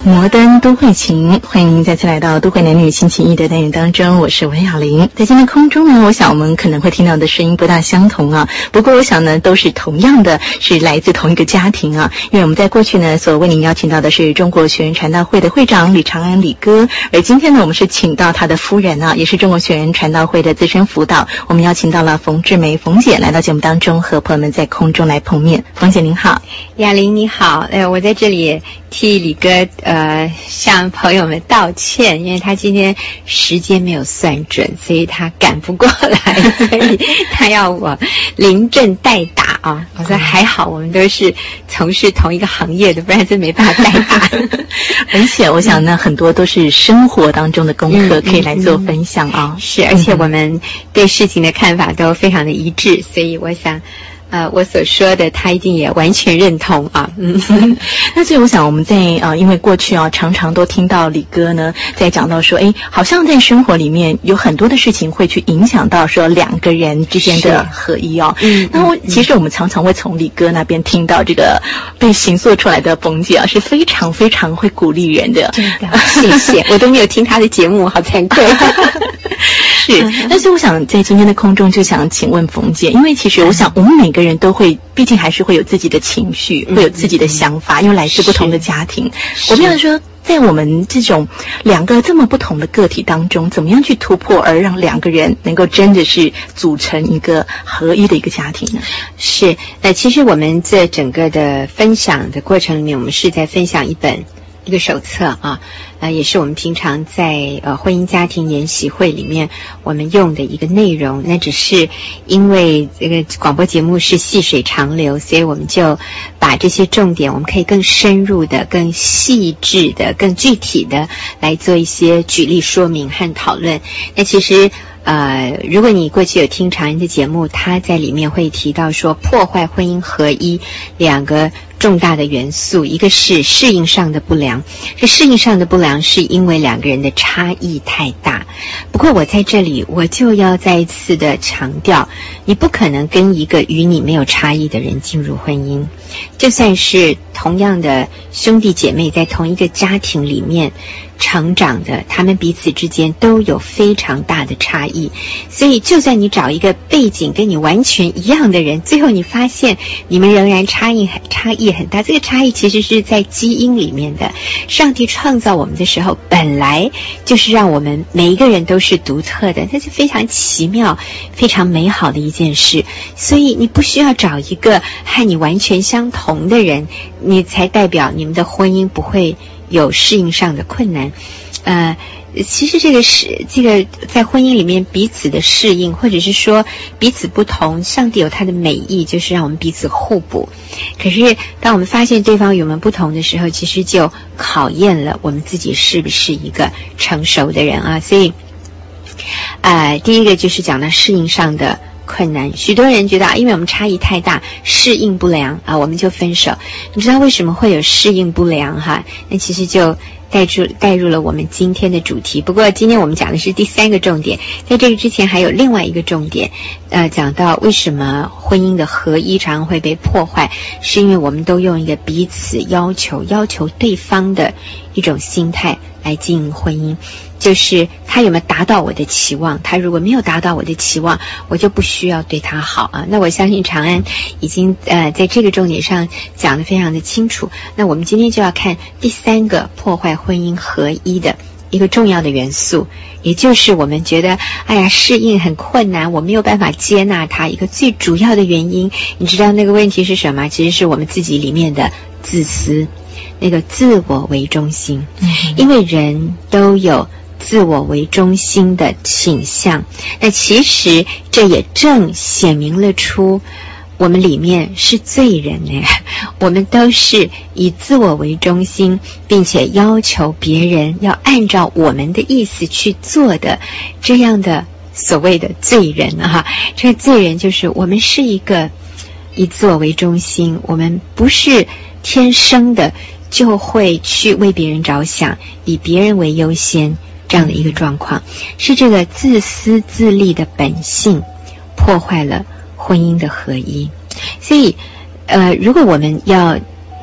摩登都会情，欢迎您再次来到都会男女星期一的单元当中，我是文雅玲。在今天空中呢，我想我们可能会听到的声音不大相同啊，不过我想呢，都是同样的，是来自同一个家庭啊。因为我们在过去呢，所为您邀请到的是中国学人传道会的会长李长安李哥，而今天呢，我们是请到他的夫人啊，也是中国学人传道会的资深辅导，我们邀请到了冯志梅冯姐来到节目当中，和朋友们在空中来碰面。冯姐您好。 雅玲你好，我在这里替李哥向朋友们道歉，因为他今天时间没有算准，所以他赶不过来，所以他要我临阵代打啊。我说还好，我们都是从事同一个行业的，不然真没办法代打。 而且我想呢，很多都是生活当中的功课，可以来做分享啊。 是，而且我们对事情的看法都非常的一致，所以我想我所说的他一定也完全认同啊。 那所以我想我们在因为过去常常都听到李哥呢在讲到说，好像在生活里面有很多的事情会去影响到说两个人之间的合一哦。那其实我们常常会从李哥那边听到这个被形塑出来的冯姐是非常非常会鼓励人的。 真的，谢谢，我都没有听他的节目，好惭愧。 是，但是我想在今天的空中就想请问冯姐，因为其实我想我们每个人都会，毕竟还是会有自己的情绪，会有自己的想法，因为来自不同的家庭。我们要说，在我们这种两个这么不同的个体当中，怎么样去突破，而让两个人能够真的是组成一个合一的一个家庭呢？ 是，其实我们这整个的分享的过程里面，我们是在分享一个手册啊，也是我们平常在婚姻家庭研习会里面我们用的一个内容。那只是因为这个广播节目是细水长流，所以我们就把这些重点，我们可以更深入的、更细致的、更具体的来做一些举例说明和讨论。那其实如果你过去有听常人的节目，他在里面会提到说，破坏婚姻合一两个重大的元素，一个是适应上的不良。这适应上的不良是因为两个人的差异太大。不过我在这里我就要再一次的强调，你不可能跟一个与你没有差异的人进入婚姻。就算是同样的兄弟姐妹在同一个家庭里面成长的，他们彼此之间都有非常大的差异。所以就算你找一个背景跟你完全一样的人，最后你发现你们仍然差异很大。这个差异其实是在基因里面的。上帝创造我们的时候本来就是让我们每一个人都是独特的，这是非常奇妙非常美好的一件事。所以你不需要找一个和你完全相同的人，你才代表你们的婚姻不会有适应上的困难。其实这个在婚姻里面彼此的适应，或者是说彼此不同，上帝有他的美意，就是让我们彼此互补。可是当我们发现对方与我们不同的时候，其实就考验了我们自己是不是一个成熟的人啊。所以第一个就是讲到适应上的困难。许多人觉得因为我们差异太大，适应不良我们就分手。你知道为什么会有适应不良哈？那其实就带入了我们今天的主题。不过今天我们讲的是第三个重点，在这个之前还有另外一个重点，讲到为什么婚姻的合一常会被破坏，是因为我们都用一个彼此要求对方的一种心态来经营婚姻。就是他有没有达到我的期望，他如果没有达到我的期望，我就不需要对他好啊。那我相信长安已经在这个重点上讲得非常的清楚。那我们今天就要看第三个破坏婚姻合一的一个重要的元素，也就是我们觉得适应很困难，我没有办法接纳他一个最主要的原因。你知道那个问题是什么？其实是我们自己里面的自私，那个自我为中心。因为人都有自我为中心的倾向，那其实这也正显明了出我们里面是罪人呢。我们都是以自我为中心，并且要求别人要按照我们的意思去做的这样的所谓的罪人啊。这个罪人就是我们是一个以自我为中心，我们不是天生的就会去为别人着想，以别人为优先，这样的一个状况，是这个自私自利的本性破坏了婚姻的合一。所以如果我们要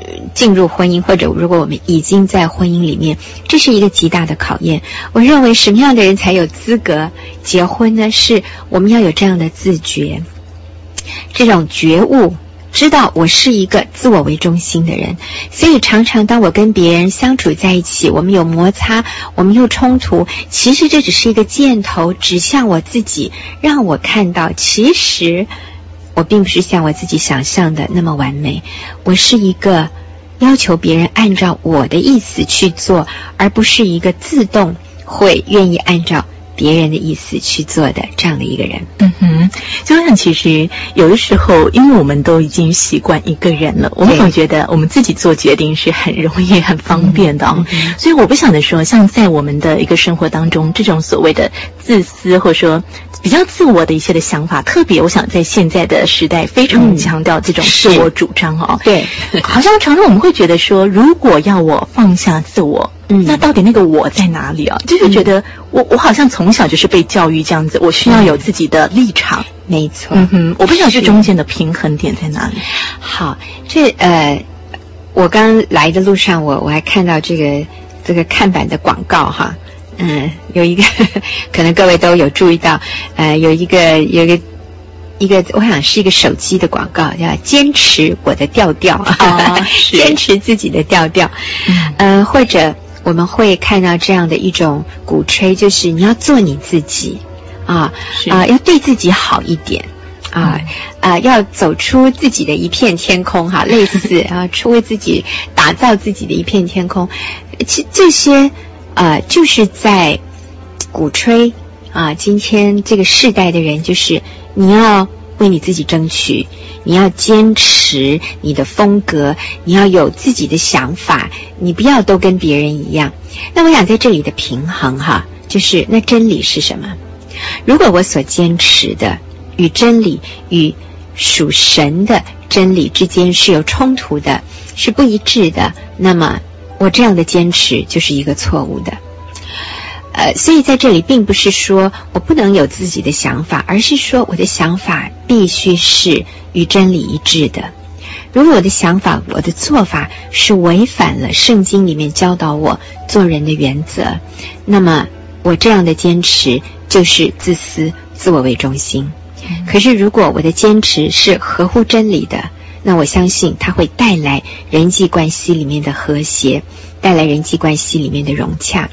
进入婚姻，或者如果我们已经在婚姻里面，这是一个极大的考验。我认为什么样的人才有资格结婚呢？是我们要有这样的自觉，这种觉悟，知道我是一个自我为中心的人。所以常常当我跟别人相处在一起，我们有摩擦，我们有冲突，其实这只是一个箭头指向我自己，让我看到其实我并不是像我自己想象的那么完美，我是一个要求别人按照我的意思去做，而不是一个自动会愿意按照别人的意思去做的这样的一个人。 就我想其实有的时候因为我们都已经习惯一个人了，我们总觉得我们自己做决定是很容易很方便的所以我不想的说，像在我们的一个生活当中，这种所谓的自私或者说比较自我的一些的想法，特别我想在现在的时代非常强调这种自我主张对， 好像常常我们会觉得说，如果要我放下自我，那到底那个我在哪里啊？就是觉得我好像从小就是被教育这样子，我需要有自己的立场。 没错。 我不知道这中间的平衡点在哪里。 好，我刚来的路上，我还看到这个看板的广告哈。有一个可能各位都有注意到，有一个我想是一个手机的广告，叫坚持我的调调坚持自己的调调。或者我们会看到这样的一种鼓吹，就是你要做你自己要对自己好一点要走出自己的一片天空类似为自己打造自己的一片天空。这些就是在鼓吹今天这个世代的人，就是你要为你自己争取，你要坚持你的风格，你要有自己的想法，你不要都跟别人一样。那我想在这里的平衡就是那真理是什么？如果我所坚持的与真理与属神的真理之间是有冲突的，是不一致的，那么我这样的坚持就是一个错误的。所以在这里并不是说我不能有自己的想法，而是说我的想法必须是与真理一致的。如果我的想法，我的做法是违反了圣经里面教导我做人的原则，那么我这样的坚持就是自私，自我为中心。可是如果我的坚持是合乎真理的，那我相信它会带来人际关系里面的和谐，带来人际关系里面的融洽。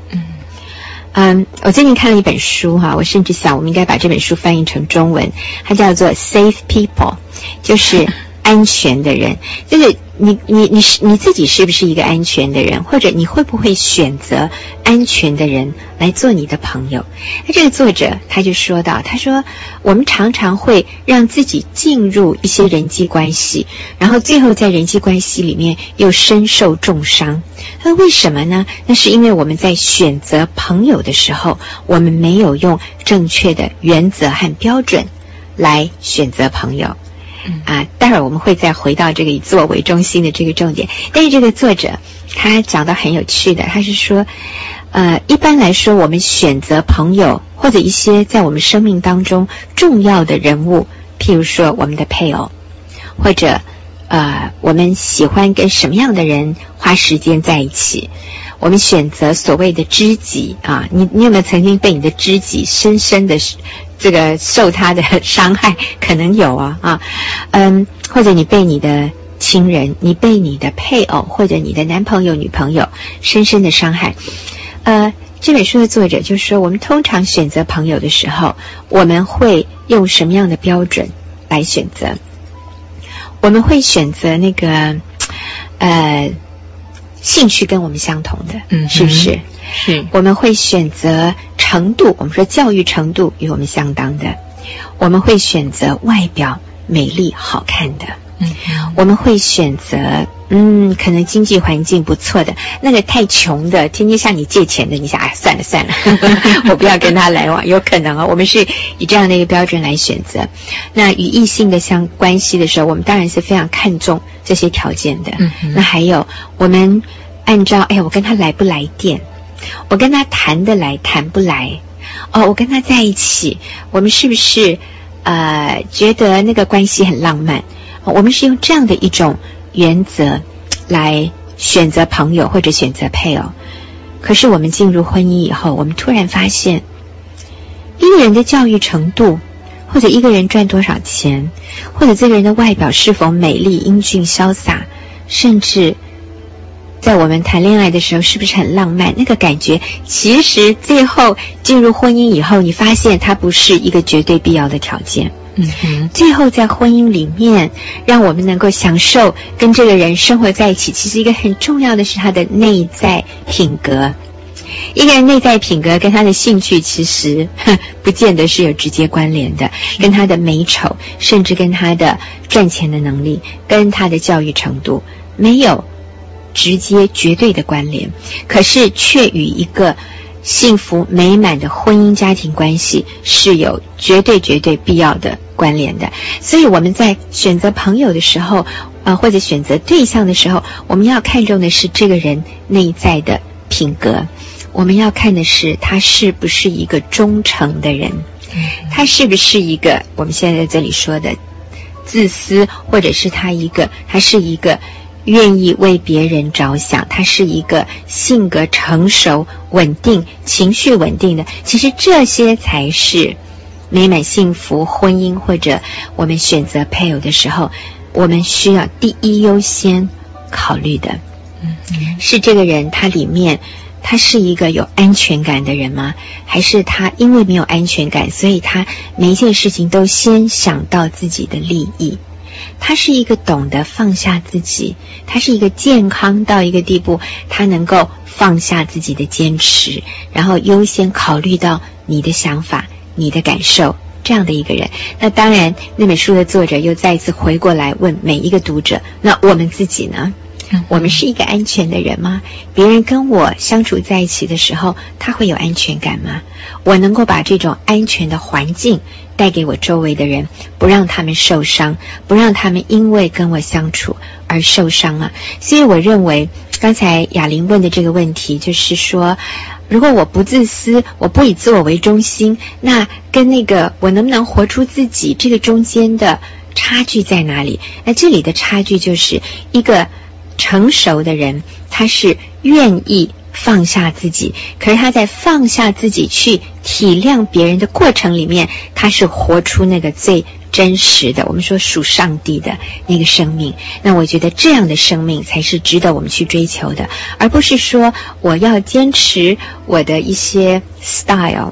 我最近看了一本书我甚至想我们应该把这本书翻译成中文，它叫做 Safe People， 就是安全的人。就是你自己是不是一个安全的人，或者你会不会选择安全的人来做你的朋友？那这个作者他就说到，他说我们常常会让自己进入一些人际关系，然后最后在人际关系里面又身受重伤。那为什么呢？那是因为我们在选择朋友的时候，我们没有用正确的原则和标准来选择朋友。待会儿我们会再回到这个以自我为中心的这个重点。但是这个作者他讲到很有趣的，他是说一般来说我们选择朋友或者一些在我们生命当中重要的人物，譬如说我们的配偶，或者我们喜欢跟什么样的人花时间在一起，我们选择所谓的知己你有没有曾经被你的知己深深的这个受他的伤害？可能有或者你被你的亲人，你被你的配偶或者你的男朋友女朋友深深的伤害。这本书的作者就说，我们通常选择朋友的时候，我们会用什么样的标准来选择？我们会选择那个兴趣跟我们相同的，是不是？是。我们会选择程度，我们说教育程度与我们相当的。我们会选择外表美丽好看的。我们会选择可能经济环境不错的，那个太穷的天天向你借钱的，你想算了我不要跟他来往。有可能我们是以这样的一个标准来选择。那与异性的相关系的时候，我们当然是非常看重这些条件的。那还有我们按照我跟他来不来电，我跟他谈得来谈不来，我跟他在一起，我们是不是觉得那个关系很浪漫？我们是用这样的一种原则来选择朋友或者选择配偶。可是我们进入婚姻以后，我们突然发现，一个人的教育程度，或者一个人赚多少钱，或者这个人的外表是否美丽、英俊、潇洒，甚至在我们谈恋爱的时候是不是很浪漫，那个感觉其实最后进入婚姻以后，你发现它不是一个绝对必要的条件。最后在婚姻里面让我们能够享受跟这个人生活在一起，其实一个很重要的是他的内在品格。一个人内在品格跟他的兴趣其实不见得是有直接关联的，跟他的美丑，甚至跟他的赚钱的能力，跟他的教育程度没有直接绝对的关联，可是却与一个幸福美满的婚姻家庭关系是有绝对必要的关联的。所以我们在选择朋友的时候或者选择对象的时候，我们要看重的是这个人内在的品格，我们要看的是他是不是一个忠诚的人，他是不是一个我们现在在这里说的自私，或者是他是一个愿意为别人着想，他是一个性格成熟、稳定、情绪稳定的。其实这些才是美满幸福婚姻，或者我们选择配偶的时候，我们需要第一优先考虑的。是这个人他里面他是一个有安全感的人吗？还是他因为没有安全感，所以他每一件事情都先想到自己的利益？他是一个懂得放下自己，他是一个健康到一个地步，他能够放下自己的坚持，然后优先考虑到你的想法、你的感受，这样的一个人。那当然那本书的作者又再一次回过来问每一个读者，那我们自己呢？我们是一个安全的人吗？别人跟我相处在一起的时候，他会有安全感吗？我能够把这种安全的环境带给我周围的人，不让他们受伤，不让他们因为跟我相处而受伤啊。所以我认为刚才雅玲问的这个问题，就是说如果我不自私，我不以自我为中心，那跟那个我能不能活出自己，这个中间的差距在哪里？那这里的差距就是一个成熟的人，他是愿意放下自己，可是他在放下自己去体谅别人的过程里面，他是活出那个最真实的，我们说属上帝的那个生命。那我觉得这样的生命才是值得我们去追求的，而不是说我要坚持我的一些 style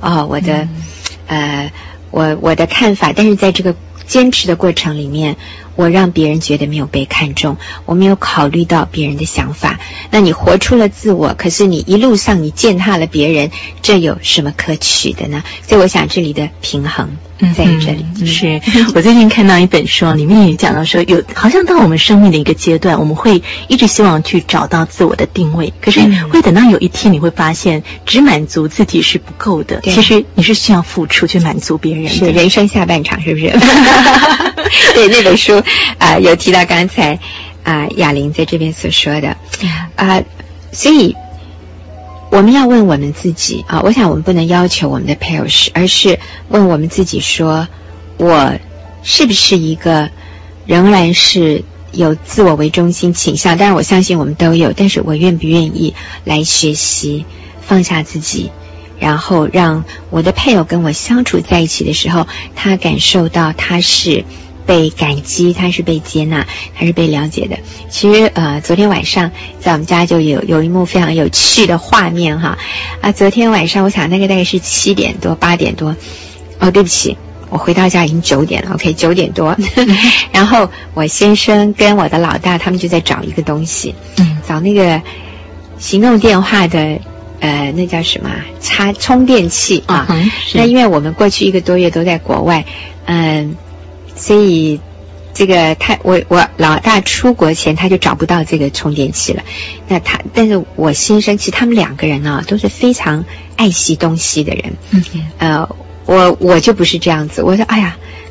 我的看法，但是在这个坚持的过程里面，我让别人觉得没有被看重，我没有考虑到别人的想法。那你活出了自我，可是你一路上你践踏了别人，这有什么可取的呢？所以我想这里的平衡在于这里。 是我最近看到一本书，里面也讲到说，好像到我们生命的一个阶段，我们会一直希望去找到自我的定位，可是会等到有一天你会发现只满足自己是不够的，其实你是需要付出去满足别人的。 是人生下半场，是不是？对，那本书有提到刚才雅玲在这边所说的所以我们要问我们自己我想我们不能要求我们的配偶而是问我们自己说，我是不是一个仍然是有自我为中心倾向？当然我相信我们都有，但是我愿不愿意来学习放下自己，然后让我的配偶跟我相处在一起的时候，他感受到他是被感激，他是被接纳，他是被了解的。其实昨天晚上在我们家就有一幕非常有趣的画面昨天晚上我想那个大概是7点多8点多对不起，我回到家已经9点了 OK 9点多然后我先生跟我的老大他们就在找一个东西找那个行动电话的那叫什么充电器那因为我们过去1个多月都在国外所以这个我老大出国前他就找不到这个充电器了。但是我先生其实他们2个人都是非常爱惜东西的人。我就不是这样子，我说哎呀，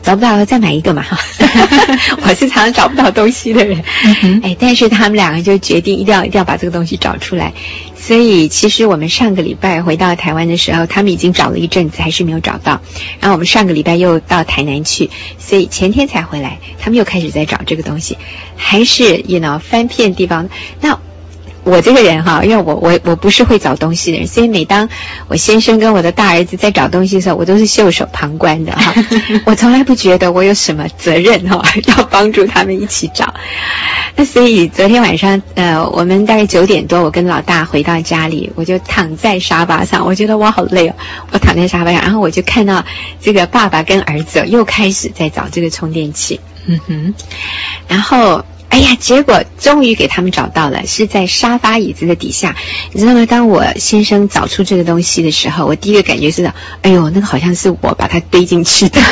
找不到再买一个嘛哈。我是常常找不到东西的人，但是他们两个就决定一定要把这个东西找出来。所以其实我们上个礼拜回到台湾的时候，他们已经找了一阵子还是没有找到，然后我们上个礼拜又到台南去，所以前天才回来，他们又开始在找这个东西，还是翻遍地方。那我这个人哈，因为我不是会找东西的人，所以每当我先生跟我的大儿子在找东西的时候，我都是袖手旁观的哈。我从来不觉得我有什么责任哈，要帮助他们一起找。那所以昨天晚上我们大概9点多，我跟老大回到家里，我就躺在沙发上，我觉得我好累哦，我躺在沙发上，然后我就看到这个爸爸跟儿子又开始在找这个充电器。然后结果终于给他们找到了，是在沙发椅子的底下。你知道吗？当我先生找出这个东西的时候，我第一个感觉是那个好像是我把它堆进去的。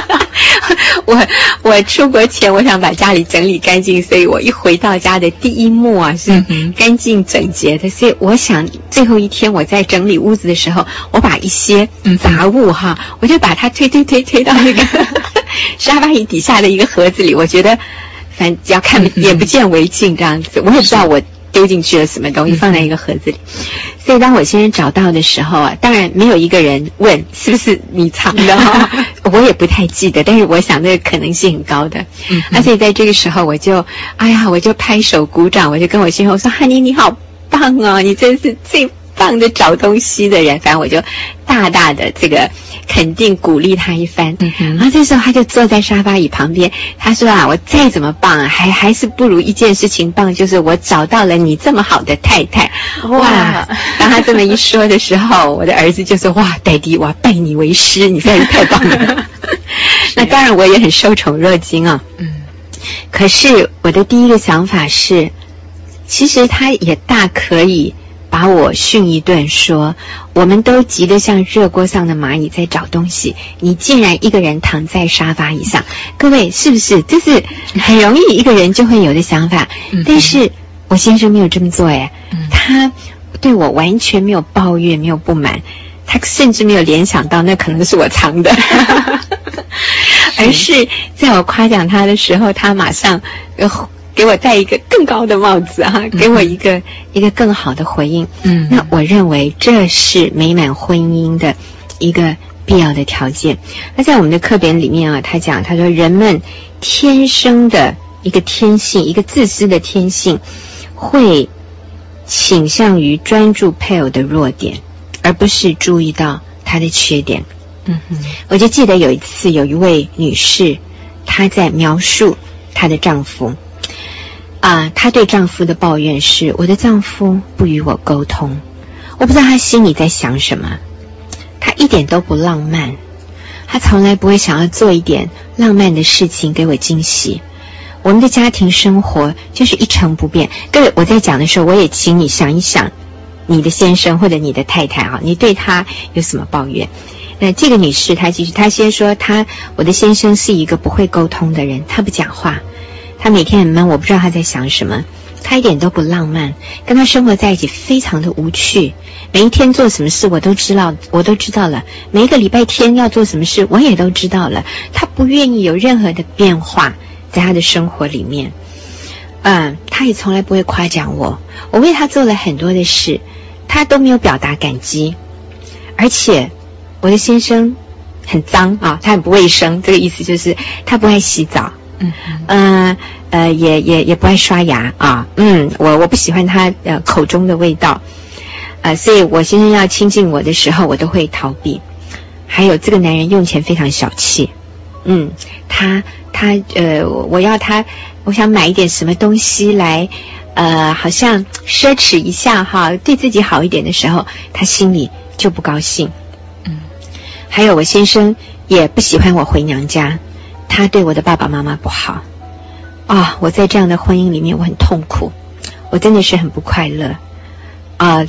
我出国前我想把家里整理干净，所以我一回到家的第一幕啊是干净整洁的，所以我想最后一天我在整理屋子的时候，我把一些杂物我就把它推到那个沙发椅底下的一个盒子里，我觉得反正只要看眼不见为净这样子，我也不知道我丢进去了什么东西，放在一个盒子里。所以当我先生找到的时候当然没有一个人问是不是你藏的我也不太记得，但是我想那个可能性很高的。所以在这个时候我就拍手鼓掌，我就跟我先生说：“Honey，你好棒哦，你真是最棒的找东西的人。”反正我就大大的这个肯定鼓励他一番。然后这时候他就坐在沙发椅旁边，他说我再怎么棒还是不如一件事情棒，就是我找到了你这么好的太太。哇！当他这么一说的时候，我的儿子就说：“哇，爹地，我拜你为师，你真是太棒了。”那当然我也很受宠若惊啊。可是我的第一个想法是，其实他也大可以把我训一顿，说我们都急得像热锅上的蚂蚁在找东西，你竟然一个人躺在沙发椅上。各位是不是这是很容易一个人就会有的想法？但是我先生没有这么做他对我完全没有抱怨，没有不满，他甚至没有联想到那可能是我藏的而是在我夸奖他的时候，他马上给我戴一个更高的帽子给我一个更好的回应。那我认为这是美满婚姻的一个必要的条件。那在我们的课本里面他说人们天生的一个天性，一个自私的天性，会倾向于专注配偶的弱点，而不是注意到他的缺点。我就记得有一次有一位女士，她在描述她的丈夫她对丈夫的抱怨是：我的丈夫不与我沟通，我不知道他心里在想什么，他一点都不浪漫，他从来不会想要做一点浪漫的事情给我惊喜，我们的家庭生活就是一成不变。各位，我在讲的时候，我也请你想一想你的先生或者你的太太你对他有什么抱怨。那这个女士她先说我的先生是一个不会沟通的人，他不讲话，他每天很闷，我不知道他在想什么，他一点都不浪漫，跟他生活在一起非常的无趣，每一天做什么事我都知道了，每一个礼拜天要做什么事我也都知道了，他不愿意有任何的变化在他的生活里面。他也从来不会夸奖我为他做了很多的事，他都没有表达感激。而且我的先生很脏他很不卫生，这个意思就是他不爱洗澡，也不爱刷牙我不喜欢他口中的味道所以我先生要亲近我的时候我都会逃避。还有这个男人用钱非常小气，我想买一点什么东西来好像奢侈一下对自己好一点的时候，他心里就不高兴。还有我先生也不喜欢我回娘家，他对我的爸爸妈妈不好我在这样的婚姻里面我很痛苦，我真的是很不快乐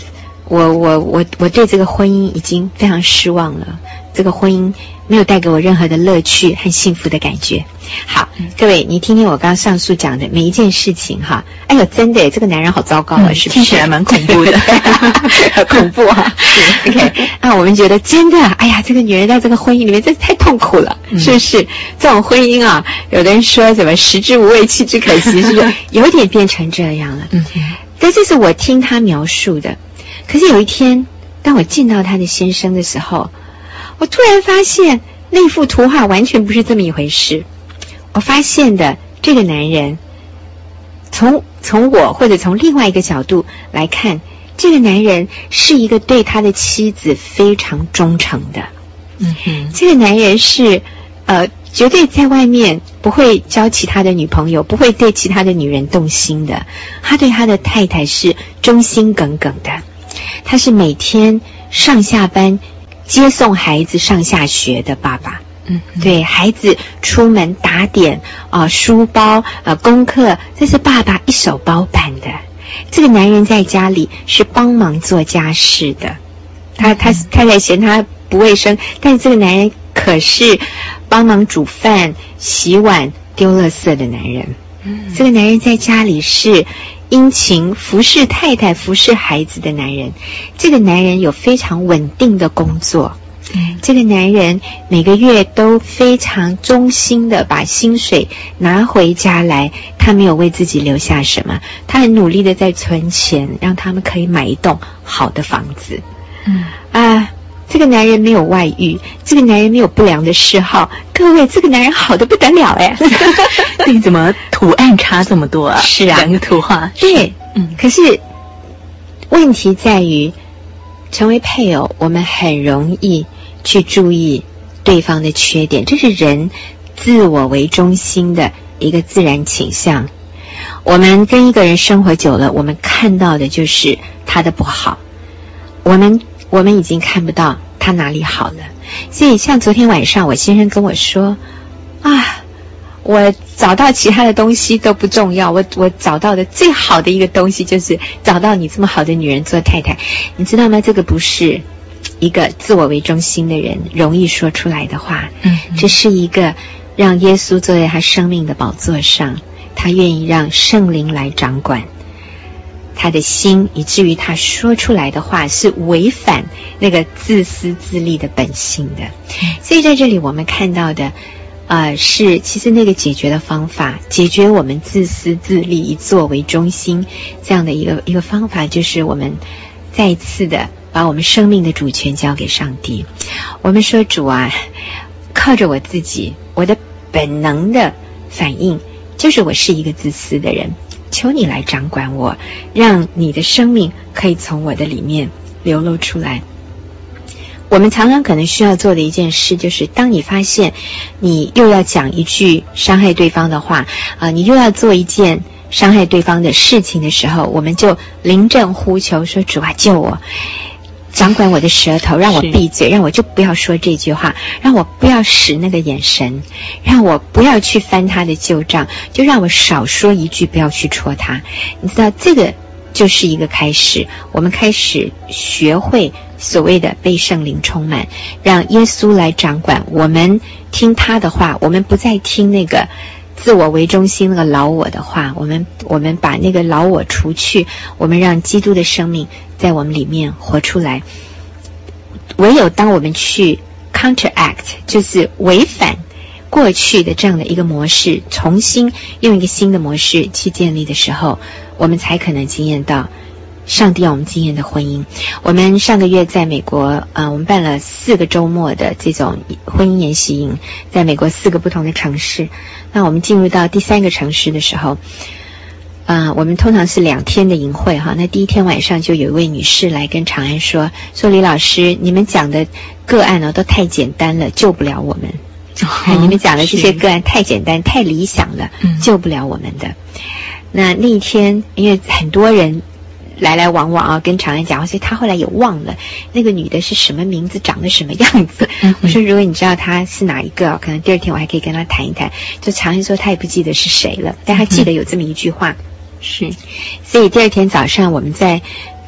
我对这个婚姻已经非常失望了，这个婚姻没有带给我任何的乐趣和幸福的感觉。好，各位，你听听我刚刚上述讲的每一件事情哈。哎呦，真的，这个男人好糟糕啊，是不是？ 听起来蛮恐怖的， 很恐怖啊。是 OK 啊，我们觉得真的，哎呀，这个女人在这个婚姻里面真是太痛苦了，是不是？这种婚姻啊，有的人说什么食之无味，弃之可惜，是不是？有点变成这样了。但这是我听他描述的。可是有一天，当我见到他的先生的时候，我突然发现那幅图画完全不是这么一回事。我发现的这个男人，从我或者从另外一个角度来看，这个男人是一个对他的妻子非常忠诚的。这个男人是绝对在外面不会交其他的女朋友，不会对其他的女人动心的。他对他的太太是忠心耿耿的。他是每天上下班接送孩子上下学的爸爸。对孩子出门打点书包功课，这是爸爸一手包办的。这个男人在家里是帮忙做家事的。他太太嫌他不卫生，但是这个男人可是帮忙煮饭、洗碗、丢垃圾的男人。这个男人在家里是殷勤服侍太太、服侍孩子的男人。这个男人有非常稳定的工作。这个男人每个月都非常忠心的把薪水拿回家来，他没有为自己留下什么，他很努力的在存钱，让他们可以买一栋好的房子。这个男人没有外遇，这个男人没有不良的嗜好。各位，这个男人好得不得了哎！ 你怎么图案差这么多啊？ 是啊， 两个图画。 对，可是问题在于，成为配偶，我们很容易去注意对方的缺点，这是人自我为中心的一个自然倾向。我们跟一个人生活久了，我们看到的就是他的不好，我们已经看不到他哪里好了。所以像昨天晚上我先生跟我说我找到其他的东西都不重要，我找到的最好的一个东西就是找到你这么好的女人做太太。你知道吗？这个不是一个自我为中心的人容易说出来的话。这是一个让耶稣坐在他生命的宝座上，他愿意让圣灵来掌管他的心，以至于他说出来的话是违反那个自私自利的本性的。所以在这里我们看到的是其实那个解决的方法，解决我们自私自利以自我为中心这样的一个方法，就是我们再一次的把我们生命的主权交给上帝。我们说，主啊，靠着我自己，我的本能的反应就是我是一个自私的人，求你来掌管我，让你的生命可以从我的里面流露出来。我们常常可能需要做的一件事，就是当你发现你又要讲一句伤害对方的话你又要做一件伤害对方的事情的时候，我们就临阵呼求说，主啊，救我，掌管我的舌头，让我闭嘴，让我就不要说这句话，让我不要使那个眼神，让我不要去翻他的旧账，就让我少说一句，不要去戳他。你知道，这个就是一个开始，我们开始学会所谓的被圣灵充满，让耶稣来掌管，我们听他的话，我们不再听那个自我为中心那个老我的话，我们把那个老我除去，我们让基督的生命在我们里面活出来。唯有当我们去 counteract， 就是违反过去的这样的一个模式，重新用一个新的模式去建立的时候，我们才可能经验到上帝要我们经验的婚姻。我们上个月在美国我们办了4个周末的这种婚姻研习营，在美国4个不同的城市。那我们进入到第3个城市的时候我们通常是2天的营会那第1天晚上就有一位女士来跟长安说李老师，你们讲的个案都太简单了，救不了我们你们讲的这些个案太简单太理想了，救不了我们的。那一天因为很多人来来往往跟长安讲话，所以他后来也忘了那个女的是什么名字，长得什么样子。我说如果你知道她是哪一个可能第2天我还可以跟她谈一谈。就长安说他也不记得是谁了，但他记得有这么一句话。是，所以第2天早上我们在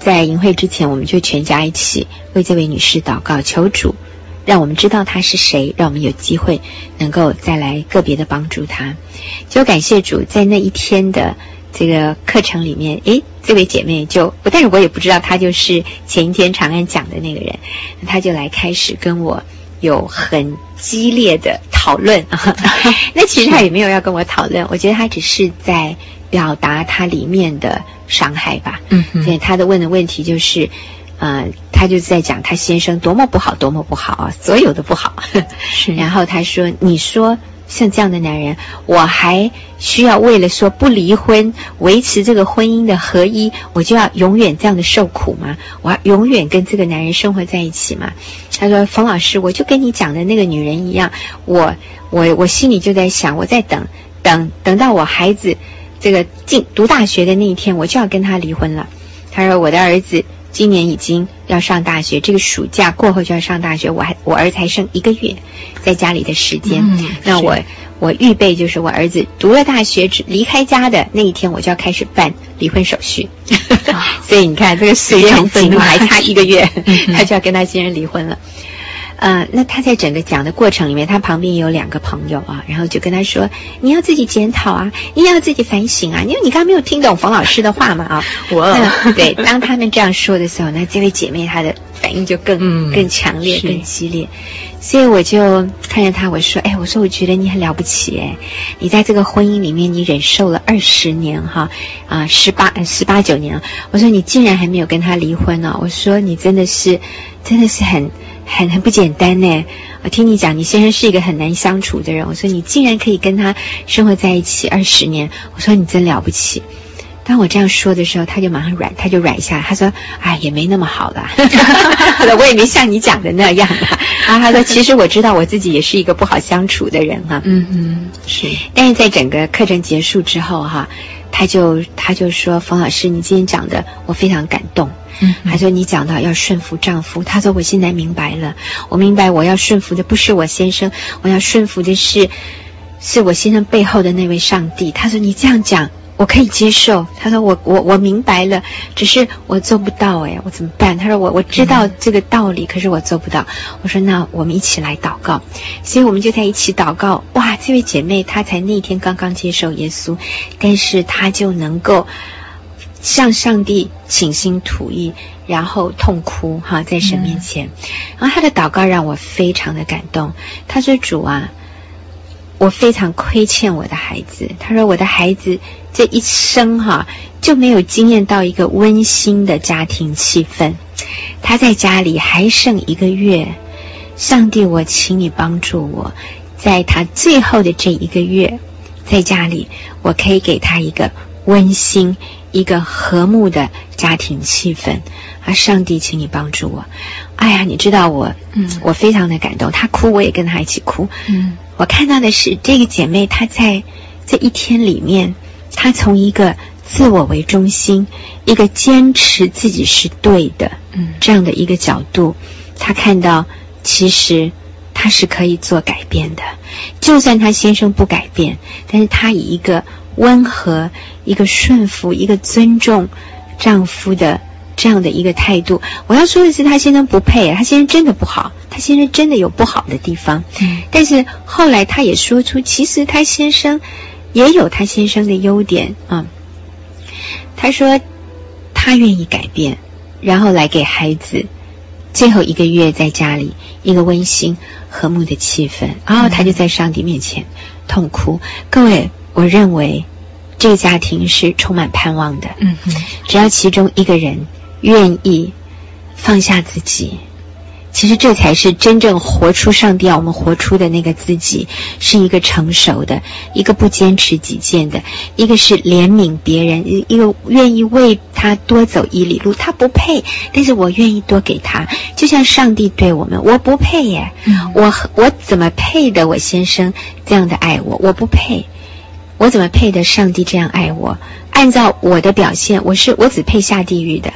在营会之前，我们就全家一起为这位女士祷告，求主让我们知道她是谁，让我们有机会能够再来个别的帮助她。就感谢主，在那一天的这个课程里面，这位姐妹但是我也不知道她就是前一天长安讲的那个人，她就来开始跟我有很激烈的讨论那其实她也没有要跟我讨论，我觉得她只是在表达她里面的伤害吧。所以她问的问题就是她就在讲她先生多么不好多么不好啊，所有的不好然后她说，你说像这样的男人，我还需要为了说不离婚维持这个婚姻的合一，我就要永远这样的受苦吗？我要永远跟这个男人生活在一起吗？他说，冯老师，我就跟你讲的那个女人一样，我心里就在想，我在等到我孩子这个读大学的那一天，我就要跟他离婚了。他说，我的儿子今年已经要上大学，这个暑假过后就要上大学，我儿子还剩1个月在家里的时间。那我预备就是我儿子读了大学离开家的那一天，我就要开始办离婚手续所以你看这个时间很紧，还差1个月他就要跟他先生离婚了。那他在整个讲的过程里面，他旁边有2个朋友啊，然后就跟他说，你要自己检讨啊，你要自己反省啊，因为你刚刚没有听懂冯老师的话嘛啊。对，当他们这样说的时候，那这位姐妹她的反应就更强烈更激烈。所以我就看着她，我说我觉得你很了不起你在这个婚姻里面你忍受了20年18、19年，我说你竟然还没有跟他离婚呢，我说你真的是很不简单呢。我听你讲你先生是一个很难相处的人，我说你竟然可以跟他生活在一起20年，我说你真了不起。当我这样说的时候，他就马上他就软下来，他说也没那么好啦我也没像你讲的那样啦他说其实我知道我自己也是一个不好相处的人是。但是在整个课程结束之后他就说，冯老师你今天讲的我非常感动他说你讲到要顺服丈夫，他说我现在明白了，我明白我要顺服的不是我先生，我要顺服的是我先生背后的那位上帝。他说你这样讲我可以接受，他说我明白了，只是我做不到我怎么办？他说我知道这个道理，可是我做不到。我说那我们一起来祷告，所以我们就在一起祷告。哇，这位姐妹她才那天刚刚接受耶稣，但是她就能够向上帝倾心吐意，然后痛哭在神面前。然后她的祷告让我非常的感动。她说主啊，我非常亏欠我的孩子。他说我的孩子这一生就没有经验到一个温馨的家庭气氛，他在家里还剩1个月，上帝我请你帮助我，在他最后的这1个月在家里，我可以给他一个温馨一个和睦的家庭气氛上帝请你帮助我。你知道我非常的感动，他哭我也跟他一起哭。我看到的是这个姐妹，她在这一天里面，她从一个自我为中心，一个坚持自己是对的这样的一个角度，她看到其实她是可以做改变的，就算她先生不改变，但是她以一个温和一个顺服一个尊重丈夫的这样的一个态度。我要说的是他先生不配，他先生真的不好，他先生真的有不好的地方但是后来他也说出其实他先生也有他先生的优点他说他愿意改变，然后来给孩子最后1个月在家里一个温馨和睦的气氛，然后他就在上帝面前痛哭。各位，我认为这个家庭是充满盼望的只要其中1个人愿意放下自己，其实这才是真正活出上帝要我们活出的那个自己，是一个成熟的，一个不坚持己见的，一个是怜悯别人，一个愿意为他多走1里路。他不配，但是我愿意多给他，就像上帝对我们，我不配耶我怎么配的我先生这样的爱我？我不配，我怎么配得上帝这样爱我？按照我的表现，我只配下地狱的。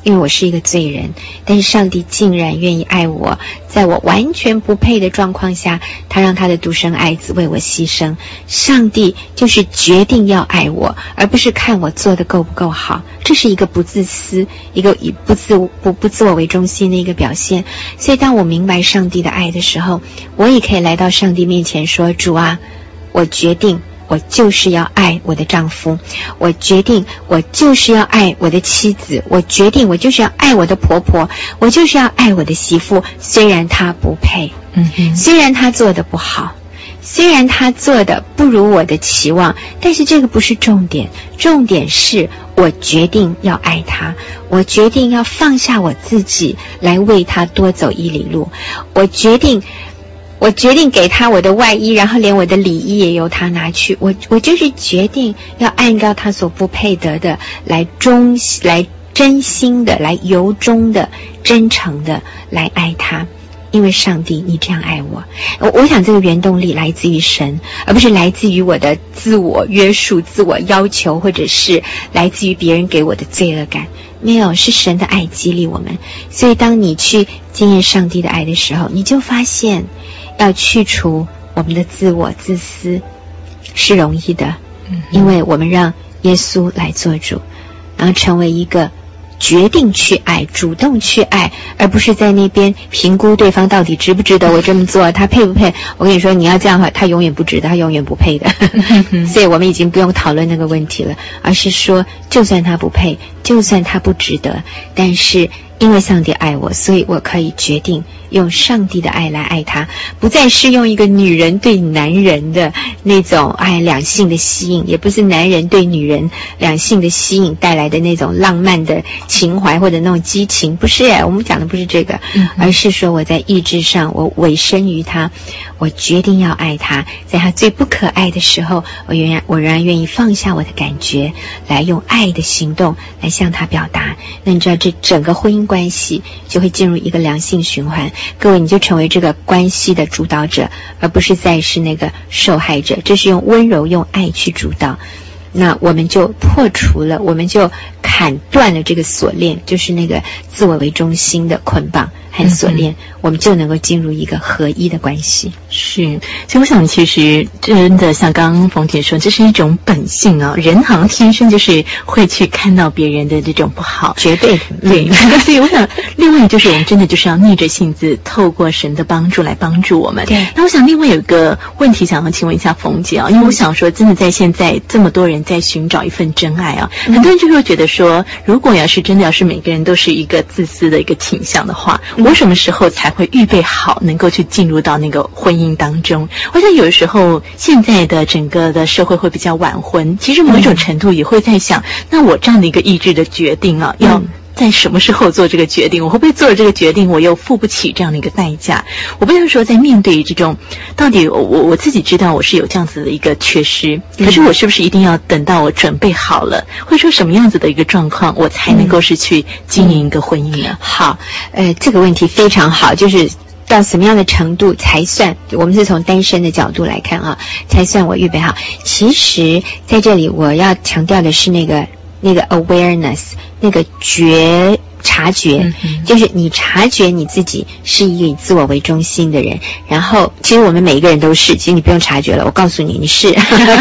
因为我是一个罪人，但是上帝竟然愿意爱我，在我完全不配的状况下，他让他的独生爱子为我牺牲。上帝就是决定要爱我，而不是看我做的够不够好。这是一个不自私，一个不自我为中心的一个表现。所以当我明白上帝的爱的时候，我也可以来到上帝面前说，主啊，我决定我就是要爱我的丈夫，我决定我就是要爱我的妻子，我决定我就是要爱我的婆婆，我就是要爱我的媳妇，虽然她不配，虽然她做的不好，虽然她做的不如我的期望，但是这个不是重点，重点是我决定要爱她，我决定要放下我自己来为她多走1里路，我决定给他我的外衣，然后连我的礼衣也由他拿去。我就是决定要按照他所不配得的来真心的，来由衷的、真诚的来爱他。因为上帝你这样爱我，我想这个原动力来自于神，而不是来自于我的自我约束、自我要求，或者是来自于别人给我的罪恶感。没有，是神的爱激励我们。所以当你去经验上帝的爱的时候，你就发现要去除我们的自我自私是容易的，因为我们让耶稣来做主，然后成为一个决定去爱、主动去爱，而不是在那边评估对方到底值不值得我这么做，他配不配。我跟你说，你要这样的话，他永远不值得，他永远不配的。所以我们已经不用讨论那个问题了，而是说就算他不配，就算他不值得，但是因为上帝爱我，所以我可以决定用上帝的爱来爱他，不再是用一个女人对男人的那种两性的吸引，也不是男人对女人两性的吸引带来的那种浪漫的情怀或者那种激情，不是我们讲的不是这个，而是说我在意志上我委身于他，我决定要爱他，在他最不可爱的时候，我仍然愿意放下我的感觉，来用爱的行动来向他表达。那你知道这整个婚姻关系就会进入一个良性循环，各位你就成为这个关系的主导者，而不是再是那个受害者，这是用温柔用爱去主导。那我们就破除了，我们就砍断了这个锁链，就是那个自我为中心的捆绑和锁链，我们就能够进入一个合一的关系。 是，所以我想其实真的像刚刚冯姐说，这是一种本性啊，人好像天生就是会去看到别人的这种不好， 绝对的， 对。所以我想另外就是我们真的就是要逆着性子，透过神的帮助来帮助我们。 对。 那我想另外有一个问题想要请问一下冯姐啊，因为我想说真的在现在这么多人在寻找一份真爱啊，很多人就会觉得说，如果要是每个人都是一个自私的一个倾向的话，我什么时候才会预备好能够去进入到那个婚姻当中？我想有的时候现在的整个的社会会比较晚婚，其实某一种程度也会在想，那我这样的一个意志的决定啊，要在什么时候做这个决定？我会不会做了这个决定，我又付不起这样的一个代价？我不想说在面对这种，到底我自己知道我是有这样子的一个缺失，可是我是不是一定要等到我准备好了，或者说什么样子的一个状况，我才能够是去经营一个婚姻呢？ 好，这个问题非常好，就是到什么样的程度才算，我们是从单身的角度来看啊，才算我预备好。其实在这里我要强调的是那个 awareness， 那个察觉，就是你察觉你自己是一个以自我为中心的人，然后其实我们每一个人都是，其实你不用察觉了，我告诉你你是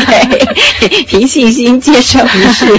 OK， 凭信心接受你是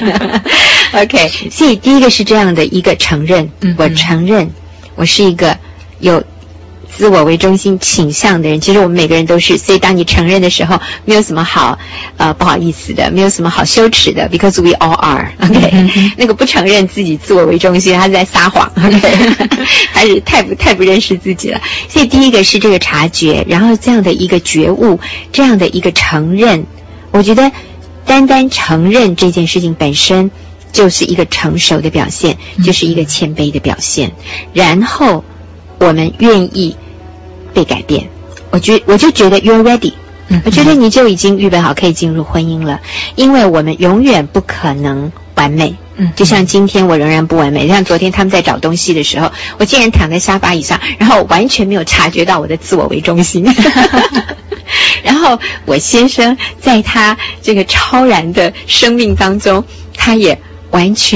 OK。 所以第一个是这样的一个承认，我承认我是一个有自我为中心倾向的人，其实我们每个人都是，所以当你承认的时候，没有什么好不好意思的，没有什么好羞耻的 ，because we all are OK。那个不承认自己自我为中心，他是在撒谎 OK， 他是太不认识自己了。所以第一个是这个察觉，然后这样的一个觉悟，这样的一个承认，我觉得单单承认这件事情本身就是一个成熟的表现，就是一个谦卑的表现，然后我们愿意被改变，我就觉得 you're ready， 我觉得你就已经预备好可以进入婚姻了，因为我们永远不可能完美，就像今天我仍然不完美，像昨天他们在找东西的时候，我竟然躺在沙发椅上，然后完全没有察觉到我的自我为中心然后我先生在他这个超然的生命当中，他也完全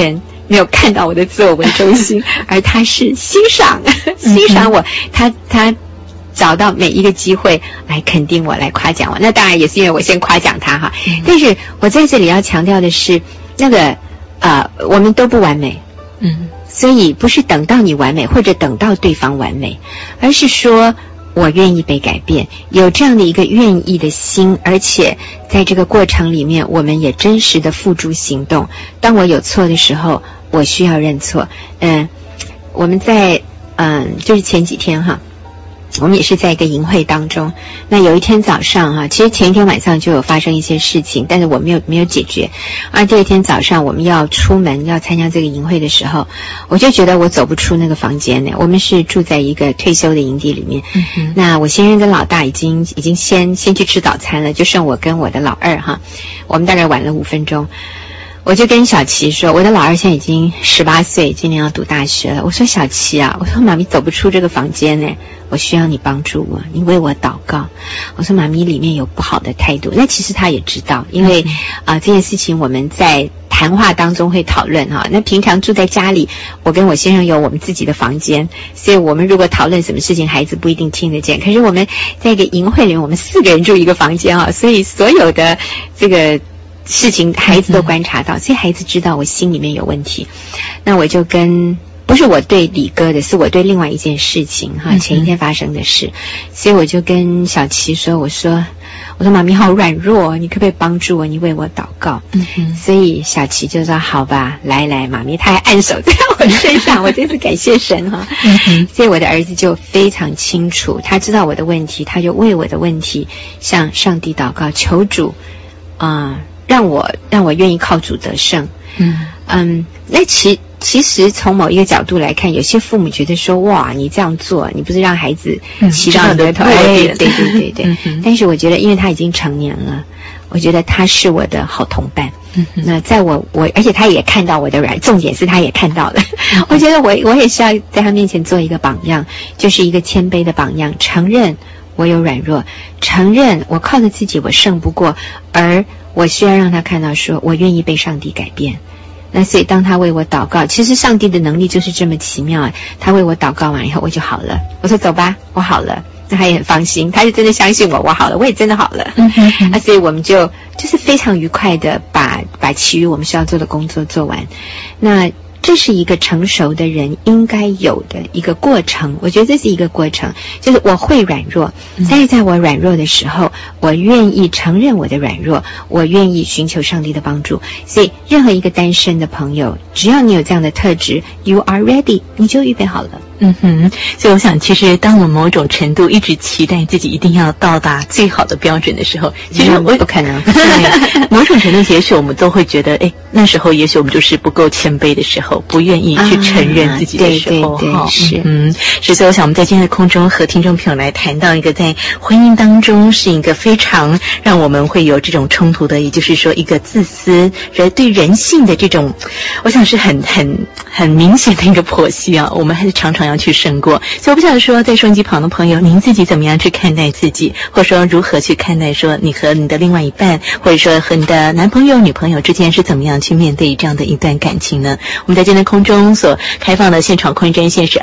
没有看到我的自我为中心，而他是欣赏我，他找到每一个机会来肯定我，来夸奖我。那当然也是因为我先夸奖他哈。但是我在这里要强调的是，那个我们都不完美，所以不是等到你完美或者等到对方完美，而是说我愿意被改变，有这样的一个愿意的心，而且在这个过程里面，我们也真实的付诸行动。当我有错的时候，我需要认错。我们在就是前几天哈。我们也是在一个营会当中，那有一天早上哈，其实前一天晚上就有发生一些事情，但是我没有解决。而第二天早上我们要出门要参加这个营会的时候，我就觉得我走不出那个房间呢。我们是住在一个退休的营地里面，那我先生跟老大已经先去吃早餐了，就剩我跟我的老二哈，我们大概晚了5分钟。我就跟小琪说，我的老二现在已经18岁，今年要读大学了。我说小琪啊，我说妈咪走不出这个房间呢，我需要你帮助我，你为我祷告。我说妈咪里面有不好的态度，那其实他也知道，因为这件事情我们在谈话当中会讨论哈。那平常住在家里，我跟我先生有我们自己的房间，所以我们如果讨论什么事情，孩子不一定听得见。可是我们在一个营会里面，我们4个人住一个房间啊，所以所有的这个事情孩子都观察到，所以孩子知道我心里面有问题。那我就不是我对李哥的，是我对另外一件事情哈，前一天发生的事。所以我就跟小琪说，我说妈咪好软弱，你可不可以帮助我，你为我祷告。所以小琪就说好吧，来妈咪，他还按手在我身上，我真是感谢神哈。所以我的儿子就非常清楚，他知道我的问题，他就为我的问题向上帝祷告，求主让我愿意靠主得胜。那其实从某一个角度来看，有些父母觉得说，哇，你这样做，你不是让孩子骑到你的头？对。但是我觉得，因为他已经成年了，我觉得他是我的好同伴。那在我而且他也看到我的重点是他也看到了。我觉得我也是要在他面前做一个榜样，就是一个谦卑的榜样，承认我有软弱，承认我靠着自己我胜不过，而我需要让他看到说我愿意被上帝改变。那所以当他为我祷告，其实上帝的能力就是这么奇妙啊！他为我祷告完以后我就好了，我说走吧，我好了。那他也很放心，他就真的相信我好了，我也真的好了。所以我们就是非常愉快的把其余我们需要做的工作做完。那这是一个成熟的人应该有的一个过程，我觉得这是一个过程，就是我会软弱，但是在我软弱的时候，我愿意承认我的软弱，我愿意寻求上帝的帮助。所以任何一个单身的朋友，只要你有这样的特质 ，you are ready， 你就预备好了。 所以我想，其实当我们某种程度一直期待自己一定要到达最好的标准的时候，其实不可能。 某种程度，也许我们都会觉得，那时候也许我们就是不够谦卑的时候，不愿意去承认自己的时候。 对， 是。所以我想我们在今天的空中和听众朋友来谈到一个在婚姻当中是一个非常让我们会有这种冲突的，也就是说一个自私对人性的这种，我想是很明显的一个剖析啊，我们还是常常要去胜过。所以我不晓得说，在收音机旁的朋友，您自己怎么样去看待自己，或者说如何去看待说你和你的另外一半，或者说和你的男朋友女朋友之间是怎么样去面对这样的一段感情呢？我们在今天空中所开放的现场空专线是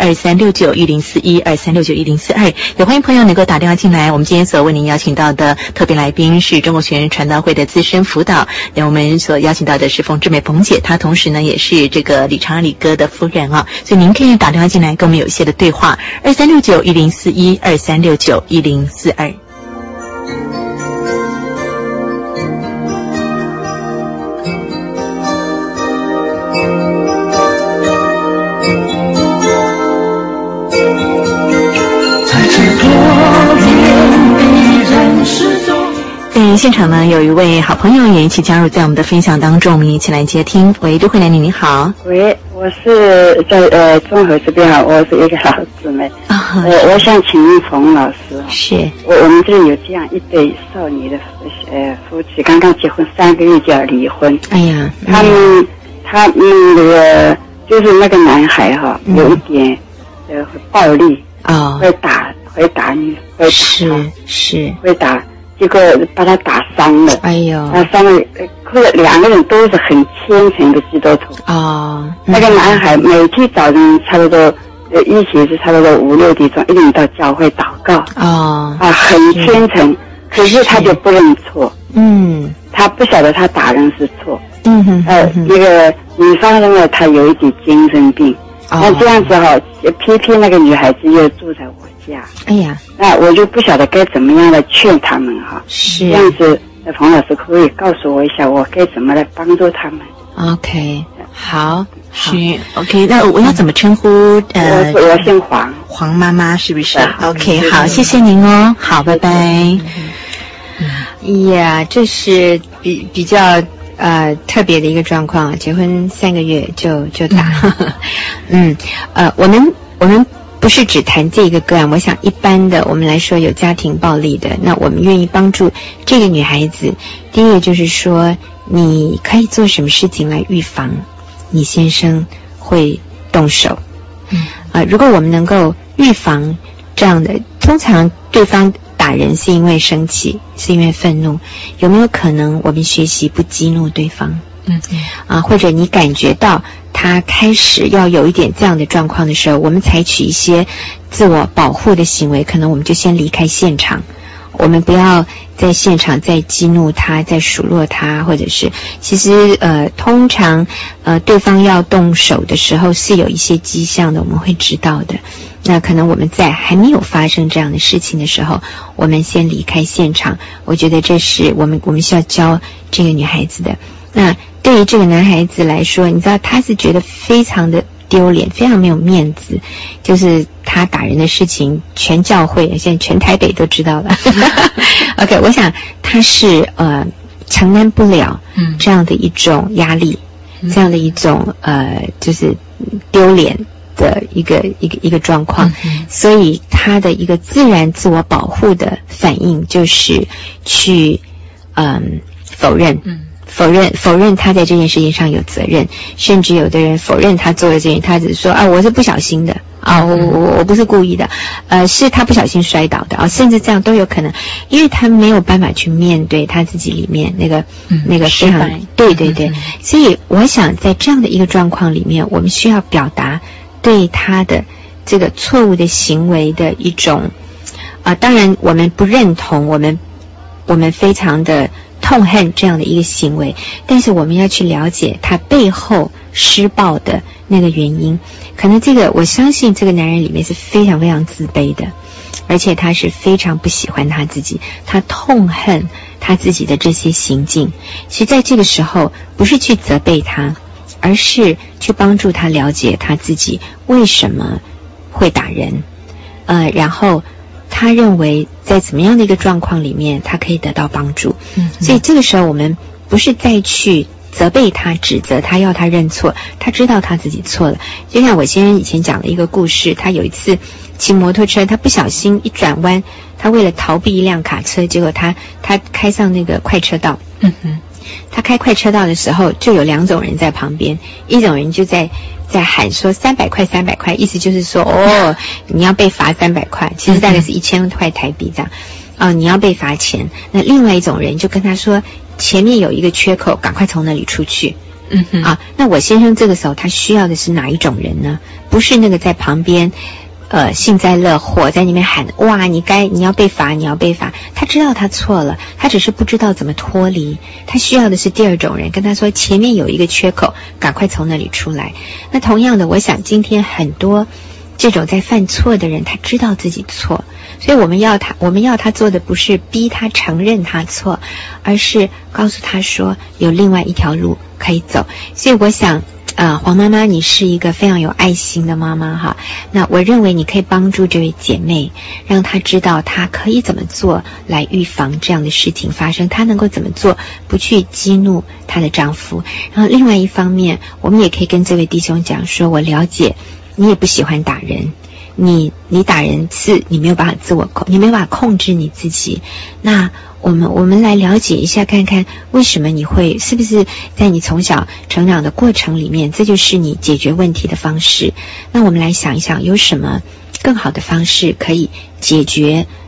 23691041，23691042，也欢迎朋友能够打电话进来。我们今天所为您邀请到的特别来宾是中国学人传道会的资深辅导，我们所邀请到的是冯志美冯姐，她同时呢也是这个李长李哥的夫人啊，所以您可以打电话进来跟我们有一些的对话，23691041，23691042。在现场呢，有一位好朋友也一起加入在我们的分享当中，我们一起来接听。喂，都会男女你好。 喂，我是在中和这边啊，我是一个好姊妹。我想请问冯老师， 是我们这里有这样一对少女的夫妻，刚刚结婚3个月就要离婚。 哎呀， 他们的就是那个男孩哈，有一点暴力会打你，会打他， 是会打。结果把他打伤了， 哎呦， 打伤了， 或者2个人都是很虔诚的基督徒。那个男孩每天早上差不多一起是差不多5、6点钟一定到教会祷告。很虔诚，可是他就不认错。他不晓得他打人是错。那个女方人呢，她有一点精神病。那这样子偏偏那个女孩子又住在我家。 哎呀， 那我就不晓得该怎么样来劝他们是这样子。冯老师可以告诉我一下，我该怎么来帮助他们 ？OK， 好， 是 OK。那我要怎么称呼？ 我姓黄妈妈是不是 ？OK， 好，谢谢您哦，好，拜拜。 呀，这是比较特别的一个状况，结婚3个月就打。我们不是只谈这个个案，我想一般的我们来说有家庭暴力的，那我们愿意帮助这个女孩子。第一个就是说，你可以做什么事情来预防你先生会动手。如果我们能够预防这样的，通常对方打人是因为生气，是因为愤怒，有没有可能我们学习不激怒对方？或者你感觉到他开始要有一点这样的状况的时候，我们采取一些自我保护的行为，可能我们就先离开现场，我们不要在现场再激怒他，再数落他，或者是其实通常对方要动手的时候是有一些迹象的，我们会知道的。那可能我们在还没有发生这样的事情的时候，我们先离开现场，我觉得这是我们需要教这个女孩子的。那对于这个男孩子来说，你知道他是觉得非常的丢脸，非常没有面子，就是他打人的事情全教会现在全台北都知道了。OK， 我想他是承担不了这样的一种压力，这样的一种就是丢脸的一个状况，所以他的一个自然自我保护的反应就是去否认他在这件事情上有责任，甚至有的人否认他做的这件事，他只是说我是不小心的我不是故意的，是他不小心摔倒的甚至这样都有可能，因为他没有办法去面对他自己里面那个非常对，所以我想在这样的一个状况里面，我们需要表达对他的这个错误的行为的一种当然我们不认同，我们非常的痛恨这样的一个行为，但是我们要去了解他背后施暴的那个原因。可能我相信这个男人里面是非常非常自卑的，而且他是非常不喜欢他自己，他痛恨他自己的这些行径。其实在这个时候不是去责备他，而是去帮助他了解他自己为什么会打人，然后他认为在怎么样的一个状况里面他可以得到帮助。所以这个时候我们不是再去责备他指责他要他认错，他知道他自己错了。就像我先生以前讲的一个故事，他有一次骑摩托车，他不小心一转弯，他为了逃避一辆卡车，结果他开上那个快车道。他开快车道的时候就有2种人在旁边，一种人就在喊说300块300块，意思就是说你要被罚300块，其实大概是1000块台币这样你要被罚钱。那另外一种人就跟他说前面有一个缺口，赶快从那里出去。那我先生这个时候他需要的是哪一种人呢？不是那个在旁边幸灾乐祸在那边喊哇你要被罚你要被罚，他知道他错了，他只是不知道怎么脱离。他需要的是第2种人跟他说前面有一个缺口，赶快从那里出来。那同样的，我想今天很多这种在犯错的人，他知道自己错，所以我们要他做的不是逼他承认他错，而是告诉他说有另外一条路可以走。所以我想黄妈妈，你是一个非常有爱心的妈妈哈。那我认为你可以帮助这位姐妹，让她知道她可以怎么做来预防这样的事情发生，她能够怎么做不去激怒她的丈夫。然后另外一方面，我们也可以跟这位弟兄讲说，我了解你也不喜欢打人，你打人是你没有办法你没有办法控制你自己。那我们来了解一下看看为什么你会，是不是在你从小成长的过程里面，这就是你解决问题的方式。那我们来想一想有什么更好的方式可以解决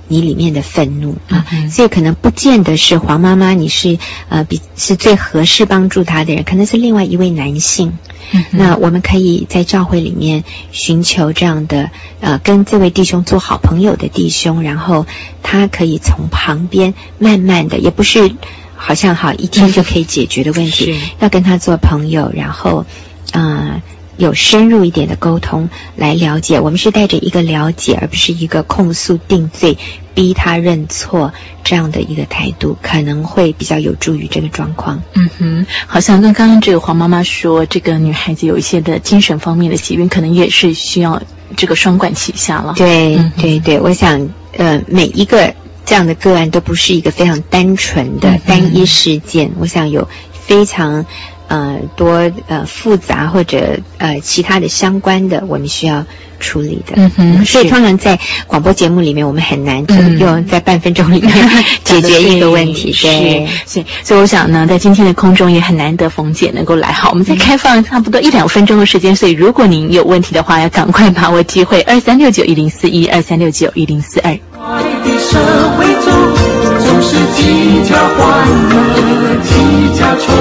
你里面的愤怒啊，所以可能不见得是黄妈妈你是是最合适帮助他的人，可能是另外一位男性。那我们可以在教会里面寻求这样的跟这位弟兄做好朋友的弟兄，然后他可以从旁边慢慢的，也不是好像一天就可以解决的问题，要跟他做朋友，然后有深入一点的沟通来了解，我们是带着一个了解，而不是一个控诉定罪逼他认错这样的一个态度，可能会比较有助于这个状况。 好像跟刚刚这个黄妈妈说，这个女孩子有一些的精神方面的疾病，可能也是需要这个双管齐下了。 对对对，我想每一个这样的个案都不是一个非常单纯的单一事件，我想有非常多复杂或者其他的相关的我们需要处理的。所以通常在广播节目里面我们很难用在半分钟里面解决一个问题。对， 所以我想呢，在今天的空中也很难得冯姐能够来。好，我们再开放差不多1-2分钟的时间，所以如果您有问题的话，要赶快把握机会。23691041 23691042。 社会中总是计较欢乐，计较愁，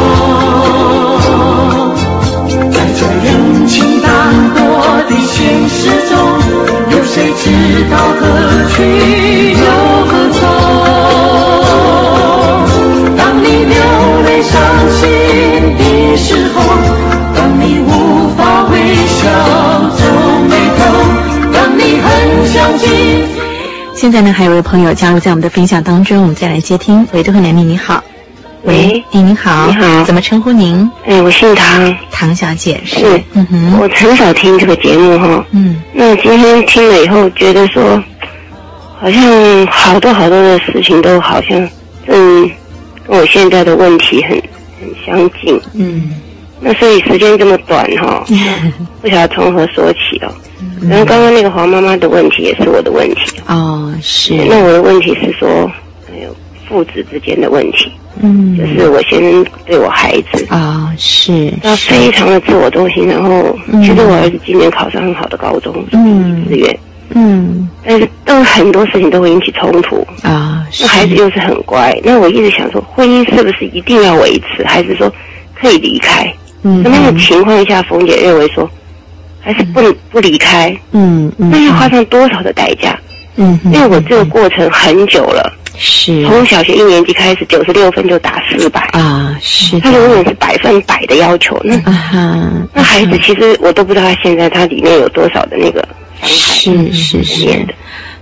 在这人情淡薄的现实中，有谁知道何去又何从？当你流泪伤心的时候，当你无法微笑皱眉头，当你很想进。 现在呢，还有位朋友加入在我们的分享当中，我们再来接听。喂，都会男女，你好。喂，您好。 你好， 怎么称呼您？ 我姓唐， 唐小姐。是。 我很少听这个节目哈。那今天听了以后，觉得说，好像好多的事情都好像跟我现在的问题很相近。那所以时间这么短哈，不晓得从何说起哦。然后刚刚那个黄妈妈的问题也是我的问题是。 那我的问题是说，父子之间的问题，就是我先生对我孩子是， 他非常的自我中心，然后其实我儿子今年考上很好的高中，志愿，但是都很多事情都会引起冲突那孩子又是很乖，那我一直想说，婚姻是不是一定要维持，还是说可以离开？什么样的情况下，冯姐认为说还是不离开？那要花上多少的代价？因为我这个过程很久了， 是从小学1年级开始96分就打400 是他永远是100%的要求。那孩子其实我都不知道他现在他里面有多少的那个伤害是的。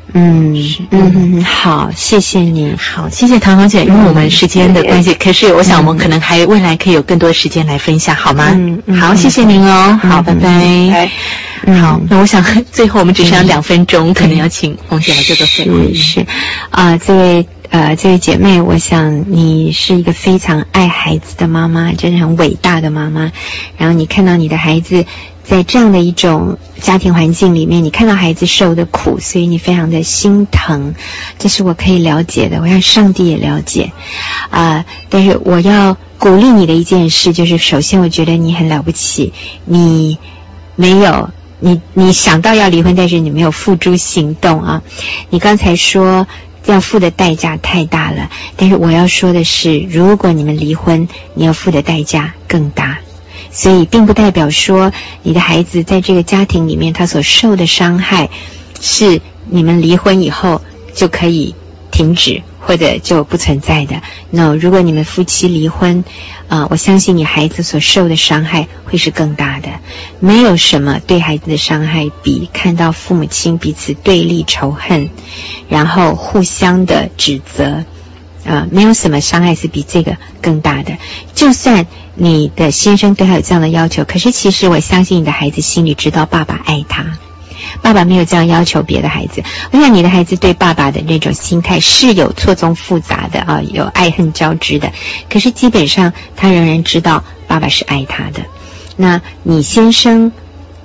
好，谢谢你。 好，谢谢唐小姐。因为我们时间的关系，可是我想我们可能还未来可以有更多的时间来分享，好吗？好，谢谢您哦。好，拜拜。好，那我想最后我们只剩下2分钟，可能要请冯姐来做个分享。 是这位姐妹，我想你是一个非常爱孩子的妈妈，真的很伟大的妈妈。然后你看到你的孩子在这样的一种家庭环境里面，你看到孩子受的苦，所以你非常的心疼，这是我可以了解的，我想上帝也了解但是我要鼓励你的一件事，就是首先我觉得你很了不起，你没有你想到要离婚，但是你没有付诸行动你刚才说要付的代价太大了，但是我要说的是，如果你们离婚，你要付的代价更大。所以并不代表说你的孩子在这个家庭里面他所受的伤害是你们离婚以后就可以停止或者就不存在的。No， 如果你们夫妻离婚我相信你孩子所受的伤害会是更大的。没有什么对孩子的伤害比看到父母亲彼此对立仇恨，然后互相的指责没有什么伤害是比这个更大的。就算你的先生对他有这样的要求，可是其实我相信你的孩子心里知道爸爸爱他，爸爸没有这样要求别的孩子。我想你的孩子对爸爸的那种心态是有错综复杂的有爱恨交织的，可是基本上他仍然知道爸爸是爱他的。那你先生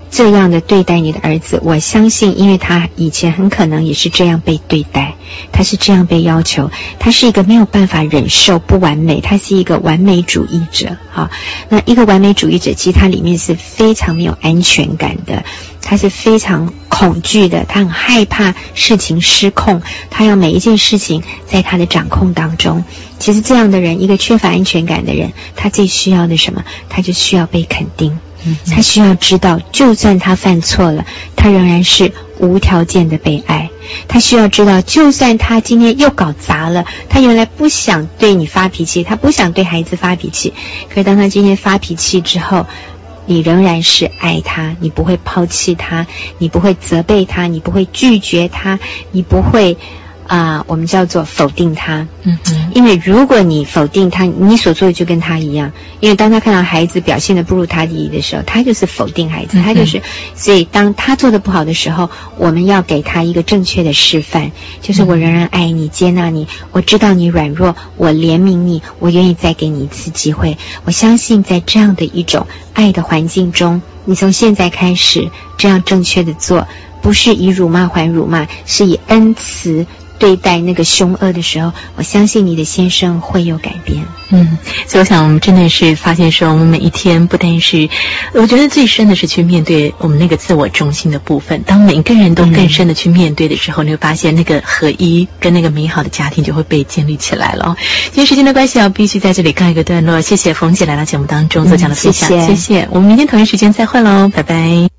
这样的对待你的儿子，我相信因为他以前很可能也是这样被对待，他是这样被要求，他是一个没有办法忍受不完美，他是一个完美主义者啊。那一个完美主义者其实他里面是非常没有安全感的，他是非常恐惧的，他很害怕事情失控，他要每一件事情在他的掌控当中。其实这样的人，一个缺乏安全感的人，他最需要的什么？他就需要被肯定，他需要知道就算他犯错了，他仍然是无条件的被爱。他需要知道就算他今天又搞砸了，他原来不想对你发脾气，他不想对孩子发脾气，可是当他今天发脾气之后，你仍然是爱他，你不会抛弃他，你不会责备他，你不会拒绝他，你不会我们叫做否定他。因为如果你否定他，你所做的就跟他一样，因为当他看到孩子表现得不如他意的时候，他就是否定孩子，他就是所以当他做得不好的时候，我们要给他一个正确的示范，就是我仍然爱你，接纳你，我知道你软弱，我怜悯你，我愿意再给你一次机会。我相信在这样的一种爱的环境中，你从现在开始这样正确的做，不是以辱骂还辱骂，是以恩慈对待那个凶恶的时候，我相信你的先生会有改变。 所以我想我们真的是发现说，我们每一天不单是，我觉得最深的是去面对我们那个自我中心的部分。当每个人都更深的去面对的时候，你会发现那个合一跟那个美好的家庭就会被建立起来了。今天时间的关系必须在这里告一个段落。谢谢冯姐来到节目当中做这样的分享，谢谢。我们明天同一时间再会喽，拜拜。